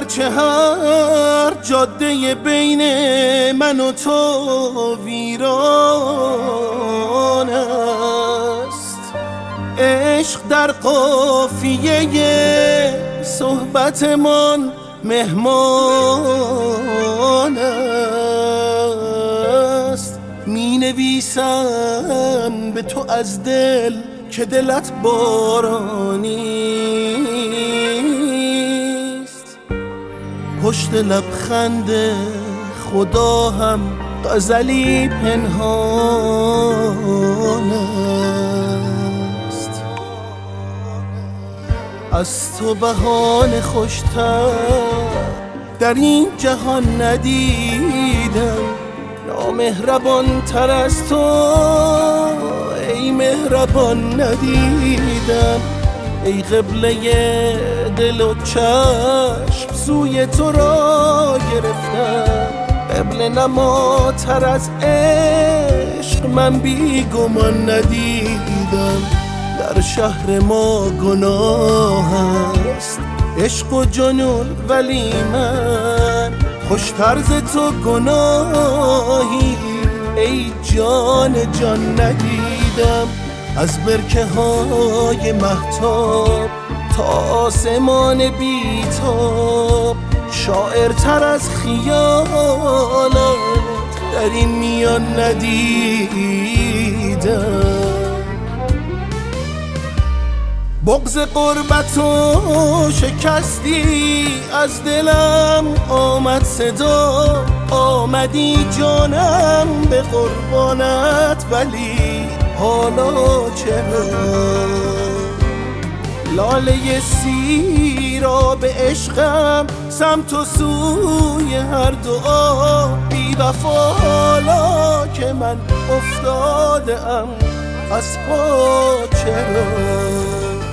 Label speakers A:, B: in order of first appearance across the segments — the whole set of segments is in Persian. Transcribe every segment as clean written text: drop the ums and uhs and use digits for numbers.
A: گرچه هر جاده بین من و تو ویران است، عشق در قافیه صحبتمان مهمان است. می نویسم به تو از دل که دلت بارانیست، پشت لبخند خدا هم غزلی پنهان است. از تو بهانه خوشتر در این جهان ندیدم، نامهربان تر از تو ای مهربان ندیدم. ای قبله دل و چشم سوی تو را گرفتم، قبله نما تر از عشق من بی گمان ندیدم. در شهر ما گناه است عشق و جنون، ولی من خوشتر ز تو گناهی ای جان جان ندیدم. از برکه های مهتاب تا آسمان بیتاب، شاعرتر از خیالات در این میان ندیدم. بغض غربتو شکستی از دلم آمد صدا، آمدی جانم به قربانت، ولی حالا چرا لاله سیراب عشقم سمت و سوی هر دعا بی وفا، حالا که من افتاده ام از پا چرا.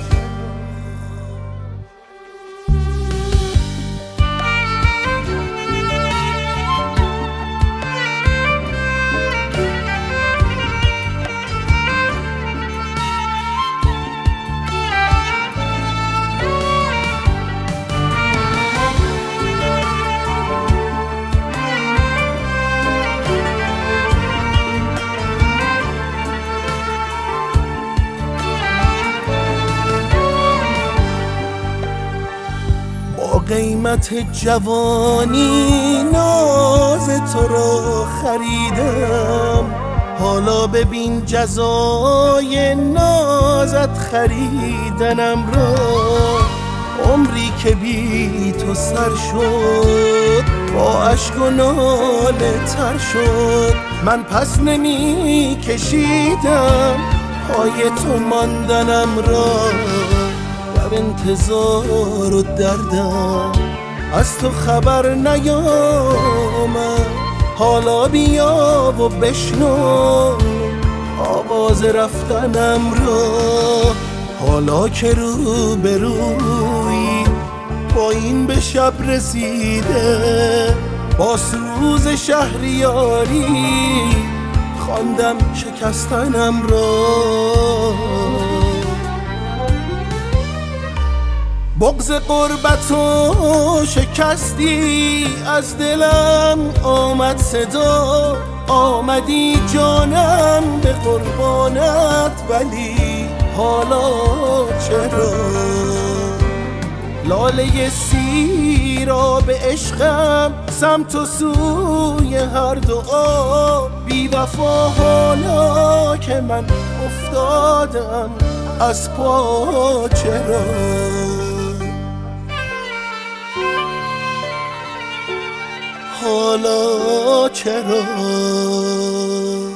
A: قیمت جوانی ناز تو را خریدم، حالا ببین جزای نازت خریدنم را. عمری که بی تو سر شد با اشک و ناله تر شد، من پس نمی کشیدم پای تو ماندنم را. در انتظار و دردم از تو خبر نیامد، حالا بیا و بشنو آواز رفتنم را. حالا که رو به روی با این به شب رسیده، با سوز شهریاری خواندم شکستنم را. بغض غربتو شکستی از دلم آمد صدا، آمدی جانم به قربانت، ولی حالا چرا لاله سیراب عشقم سمت و سوی هر دعا بی وفا، حالا که من افتادم از پا چرا. حالا چرا